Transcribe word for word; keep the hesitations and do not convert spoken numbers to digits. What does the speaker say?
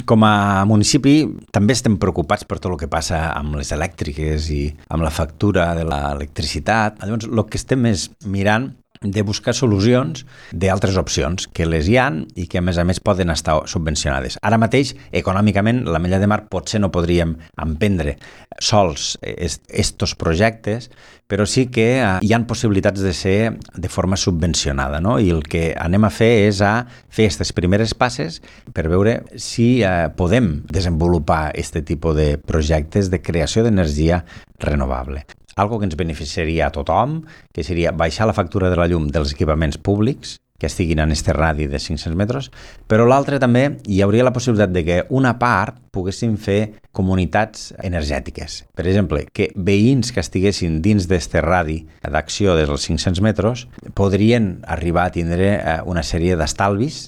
Com a municipi també estem preocupats per tot el que passa amb les elèctriques i amb la factura de l'electricitat. Llavors, el que estem és mirant de buscar solucions d'altres opcions que les hi han i que a més a més poden estar subvencionades. Ara mateix, econòmicament, l'Ametlla de Mar potser no podríem emprendre sols estos projectes, però sí que hi han possibilitats de ser de forma subvencionada, no? I el que anem a fer és a fer aquestes primeres passes per veure si eh, podem desenvolupar aquest tipus de projectes de creació d'energia renovable. Algo que ens beneficiaria a tothom, que seria baixar la factura de la llum dels equipaments públics que estiguin en este radi de cinc-cents metres, però l'altre també hi hauria la possibilitat de que una part poguessin fer comunitats energètiques. Per exemple, que veïns que estiguessin dins d'este radi d'acció dels cinc-cents metres podrien arribar a tindre una sèrie d'estalvis